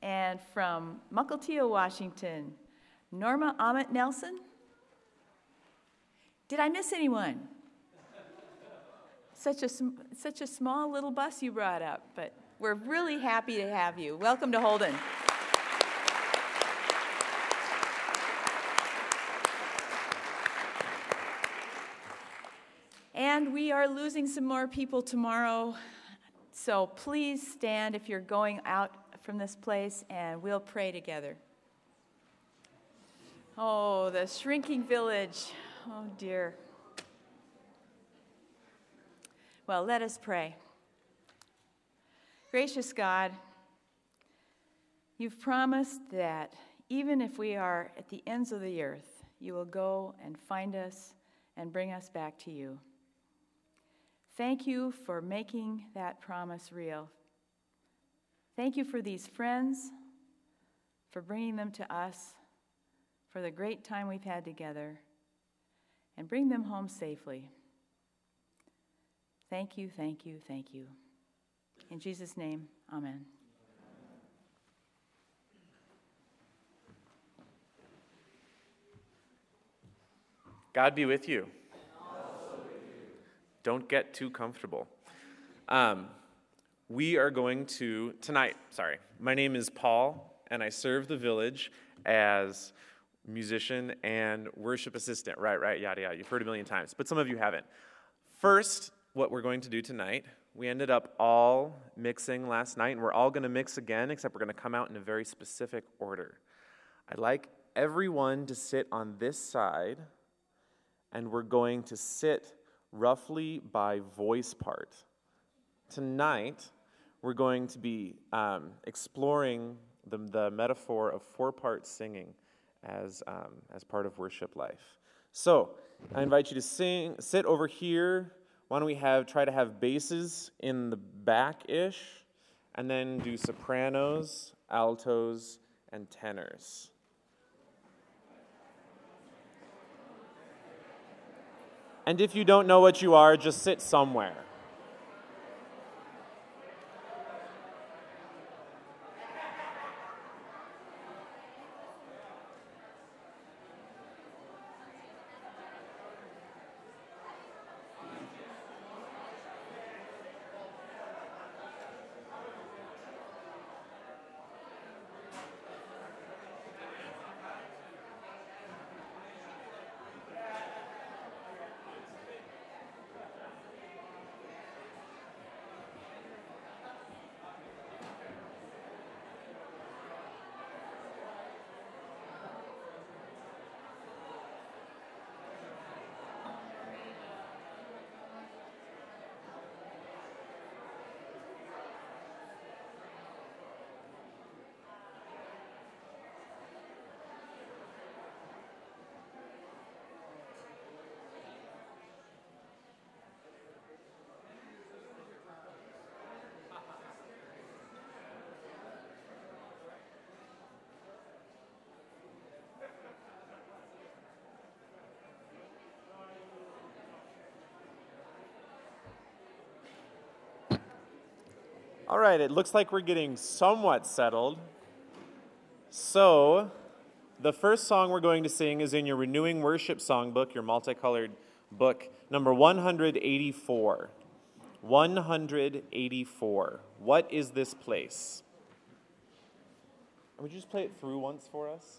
And from Mukilteo, Washington, Norma Ahmet Nelson. Did I miss anyone? Such a small little bus you brought up, but we're really happy to have you. Welcome to Holden. And we are losing some more people tomorrow, so please stand if you're going out from this place, and we'll pray together. Oh, the shrinking village. Oh, dear. Well, let us pray. Gracious God, you've promised that even if we are at the ends of the earth, you will go and find us and bring us back to you. Thank you for making that promise real. Thank you for these friends, for bringing them to us, for the great time we've had together, and bring them home safely. Thank you, thank you, thank you. In Jesus' name, amen. God be with you. Don't get too comfortable. We are going to, my name is Paul, and I serve the village as musician and worship assistant. Right, yada, yada. You've heard a million times, but some of you haven't. First, what we're going to do tonight, we ended up all mixing last night, and we're all going to mix again, except we're going to come out in a very specific order. I'd like everyone to sit on this side, and we're going to sit roughly by voice part. Tonight, we're going to be exploring the metaphor of four-part singing as part of worship life. So, I invite you to sit over here. Why don't we try to have basses in the back-ish, and then do sopranos, altos, and tenors. And if you don't know what you are, just sit somewhere. All right, it looks like we're getting somewhat settled. So, the first song we're going to sing is in your Renewing Worship Songbook, your multicolored book, number 184. 184. What is this place? Would you just play it through once for us?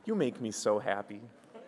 You make me so happy.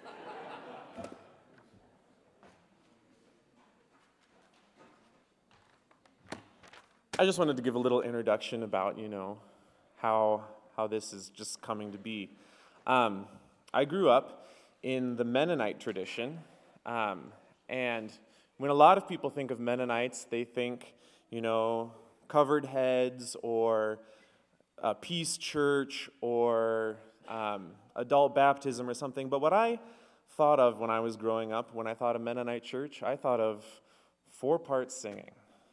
I just wanted to give a little introduction about, how this is just coming to be. I grew up in the Mennonite tradition, and when a lot of people think of Mennonites, they think, covered heads or a peace church or adult baptism or something. But what I thought of when I was growing up, when I thought of Mennonite church, I thought of 4-part singing.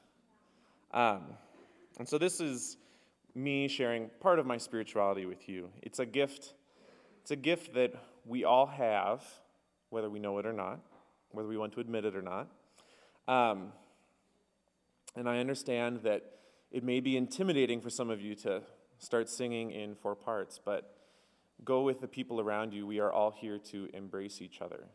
And so this is me sharing part of my spirituality with you. It's a gift. It's a gift that we all have, whether we know it or not, whether we want to admit it or not. And I understand that it may be intimidating for some of you to start singing in 4 parts, but go with the people around you. We are all here to embrace each other.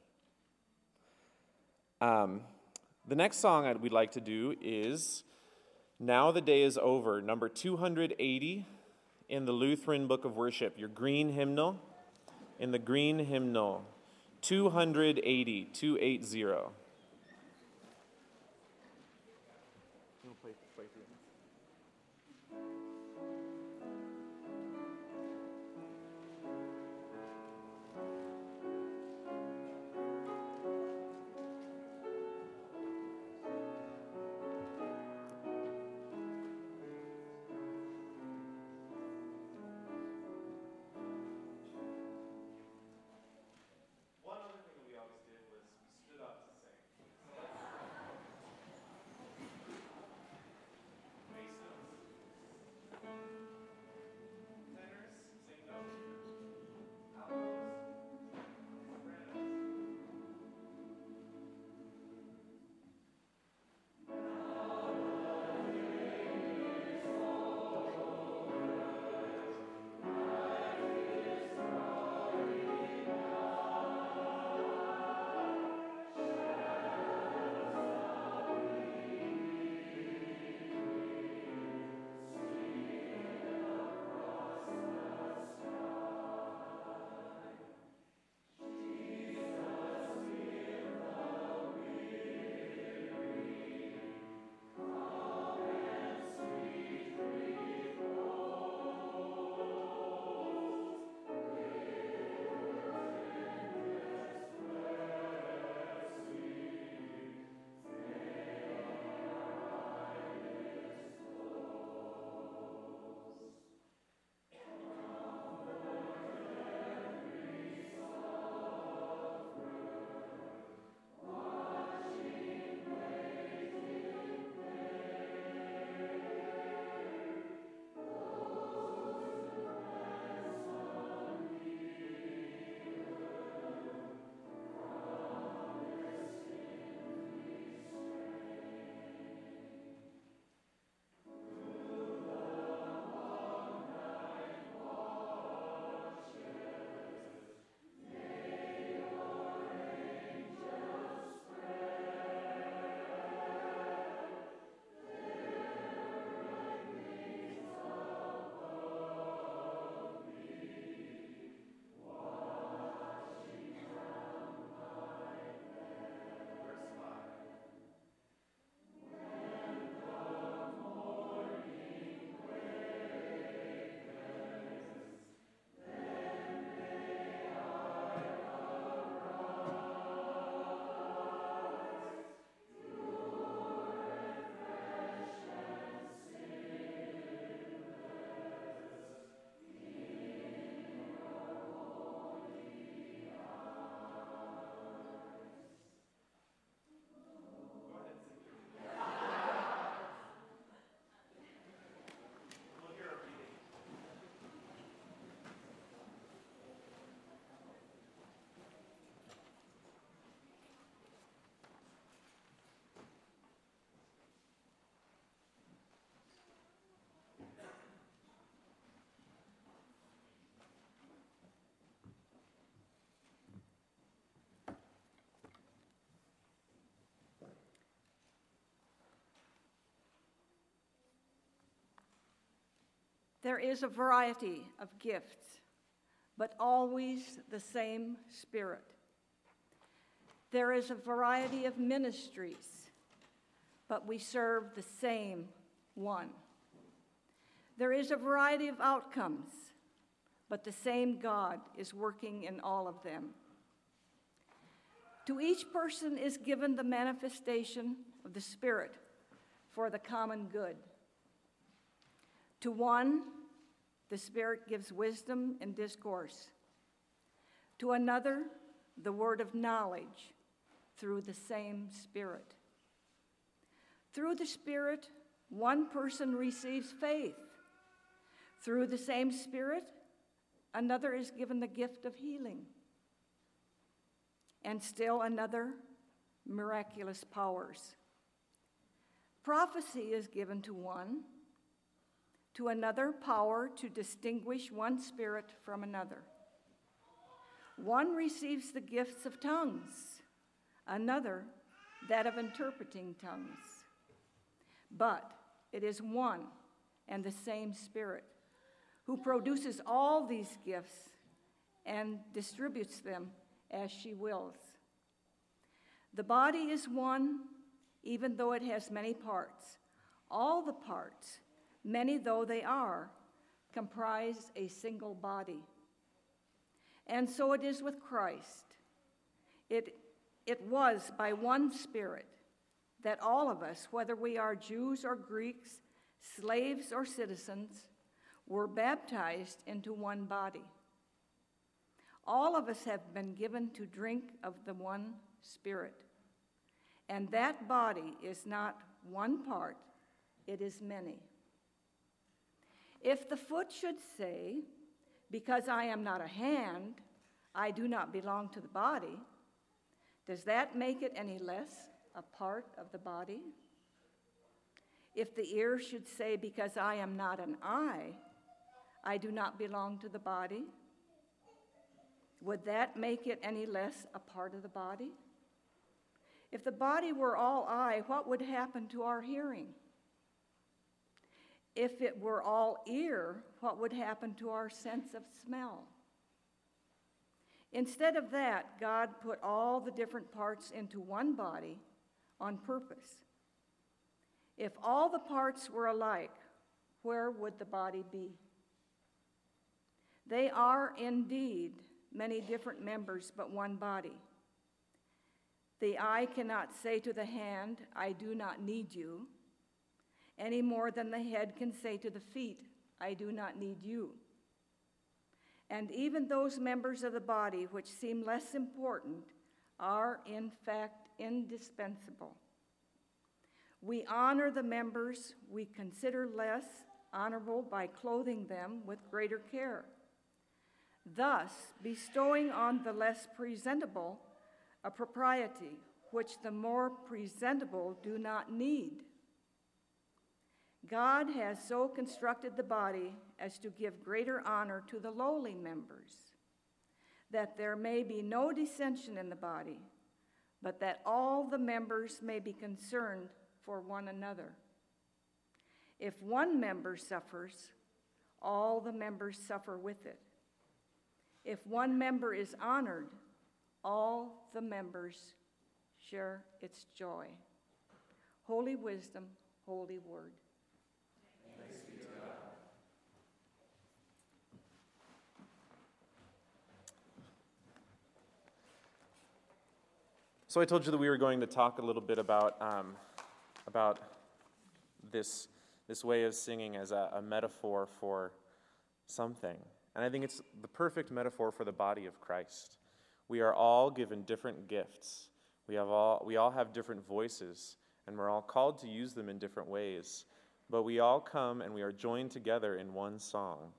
The next song we'd like to do is Now the Day is Over, number 280 in the Lutheran Book of Worship, your green hymnal. In the green hymnal, 280, 280. There is a variety of gifts, but always the same Spirit. There is a variety of ministries, but we serve the same one. There is a variety of outcomes, but the same God is working in all of them. To each person is given the manifestation of the Spirit for the common good. To one, the Spirit gives wisdom and discourse. To another, the word of knowledge through the same Spirit. Through the Spirit, one person receives faith. Through the same Spirit, another is given the gift of healing. And still another, miraculous powers. Prophecy is given to one, to another power to distinguish one spirit from another. One receives the gifts of tongues, another that of interpreting tongues. But it is one and the same Spirit who produces all these gifts and distributes them as she wills. The body is one, even though it has many parts. All the parts, many though they are, comprise a single body. And so it is with Christ. It was by one Spirit that all of us, whether we are Jews or Greeks, slaves or citizens, were baptized into one body. All of us have been given to drink of the one Spirit. And that body is not one part, it is many. If the foot should say, "Because I am not a hand, I do not belong to the body," does that make it any less a part of the body? If the ear should say, "Because I am not an eye, I do not belong to the body," would that make it any less a part of the body? If the body were all eye, what would happen to our hearing? If it were all ear, what would happen to our sense of smell? Instead of that, God put all the different parts into one body on purpose. If all the parts were alike, where would the body be? They are indeed many different members, but one body. The eye cannot say to the hand, "I do not need you," any more than the head can say to the feet, "I do not need you." And even those members of the body which seem less important are in fact indispensable. We honor the members we consider less honorable by clothing them with greater care, thus bestowing on the less presentable a propriety which the more presentable do not need. God has so constructed the body as to give greater honor to the lowly members, that there may be no dissension in the body, but that all the members may be concerned for one another. If one member suffers, all the members suffer with it. If one member is honored, all the members share its joy. Holy wisdom, holy word. Thanks be to God. So I told you that we were going to talk a little bit about this way of singing as a metaphor for something. And I think it's the perfect metaphor for the body of Christ. We are all given different gifts. We all have different voices, and we're all called to use them in different ways. But we all come and we are joined together in one song.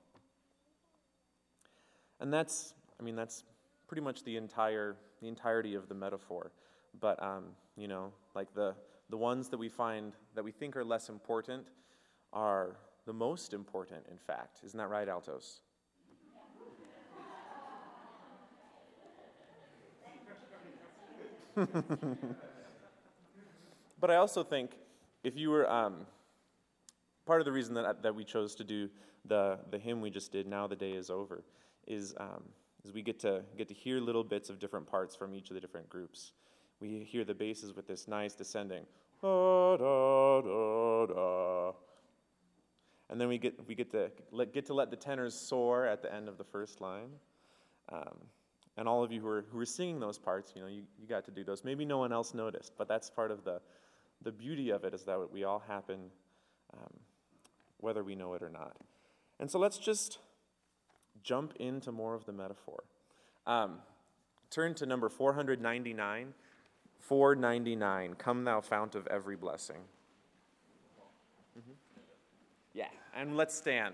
And that's pretty much the entirety of the metaphor. But like the ones that we think are less important are the most important, in fact. Isn't that right, altos? But I also think if you were part of the reason that we chose to do the hymn we just did, "Now the Day is Over," is we get to hear little bits of different parts from each of the different groups. We hear the basses with this nice descending da da da da, and then we get to let the tenors soar at the end of the first line. And all of you who are singing those parts, you got to do those. Maybe no one else noticed, but that's part of the beauty of it, is that we all happen, whether we know it or not. And so let's just jump into more of the metaphor. Turn to number 499. 499, Come Thou Fount of Every Blessing. Mm-hmm. Yeah, and let's stand.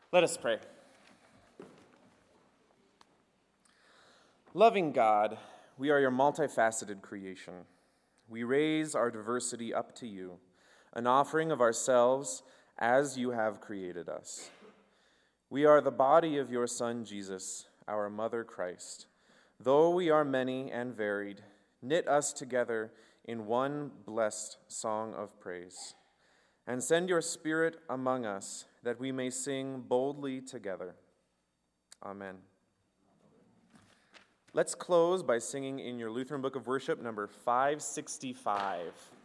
Let us pray. Loving God, we are your multifaceted creation. We raise our diversity up to you, an offering of ourselves as you have created us. We are the body of your Son, Jesus, our mother Christ. Though we are many and varied, knit us together in one blessed song of praise. And send your Spirit among us, that we may sing boldly together. Amen. Let's close by singing in your Lutheran Book of Worship, number 565.